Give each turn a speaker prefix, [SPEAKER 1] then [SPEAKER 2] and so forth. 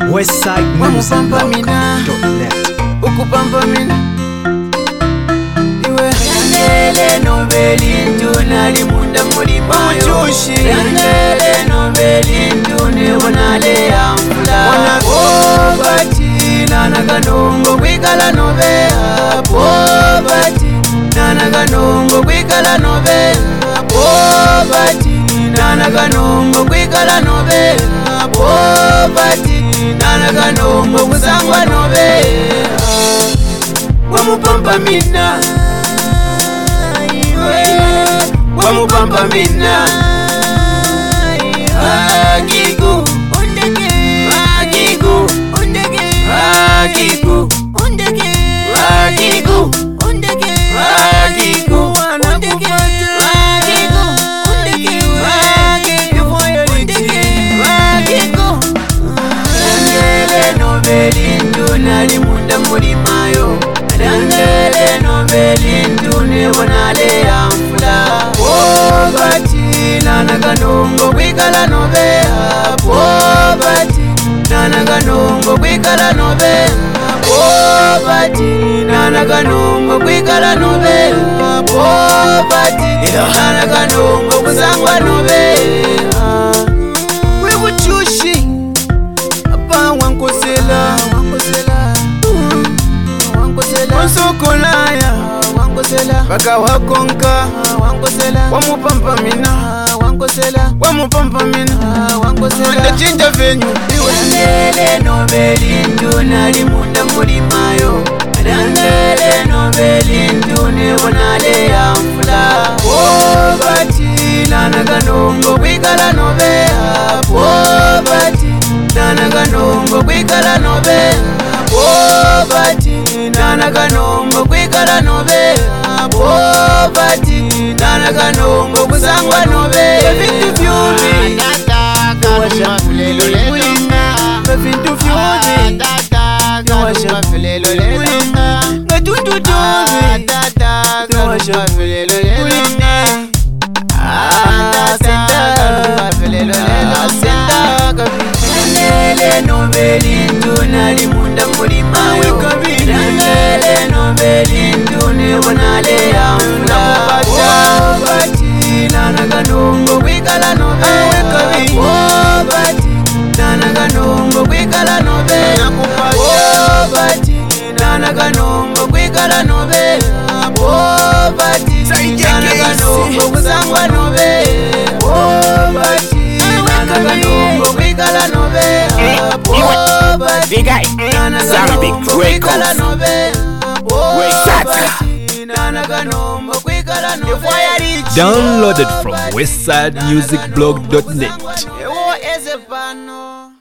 [SPEAKER 1] westsidemusicblog.net.
[SPEAKER 2] Ukupamba mina iwe Yangele noveli ntuna limunda mulimayo Yangele noveli ntune wanale ya mfula Pobati nana kanongo kwikala novea Pobati nana kanongo kwikala novea Pobati nana kanongo kwikala novea Pobati nana kanongo kusangwa novea Wamupamba mina Wamupamba mina Akiku Akiku Akiku Akiku Akiku Yangele noveli ntuna limunda mulimayo Yangele noveli ntune wanale ya mfula Pobati nana kanongo kwikala novea Pobati nana kanongo kwikala novea Pobati nana kanongo kwikala novea Pobati nana kanongo kusangwa novea Wekuchushi apa wankosela Wansokolaya Baka wakonka Wamupamba mina Wamupamba mina Wanda chinja venyu Yangele noveli ntuna limunda mulimayo Yangele noveli ntune wanale ya mfula Pobati nana kanongo kwikala novea Pobati nana kanongo kwikala novea Pobati nana kanongo kwikala novea Pobati nana kanongo kusangwa novea Vintu vyumi Vintu vyumi Ngatundu tuvi Yangele noveli ntuna limunda mulimayo Yangele noveli ntune wanale ya mfula Pobati nana kanongo kwikala novea Pobati nana kanongo kwikala novea Pobati nana kanongo kwikala novea Pobati nana kanongo kusangwa novea Pobati nana kanongo kwikala novea Pobati nana kanongo kwikala novea Pobati nana kanongo kwikala novea
[SPEAKER 1] Downloaded from westsidemusicblog.net.
[SPEAKER 2] Ewo eze pano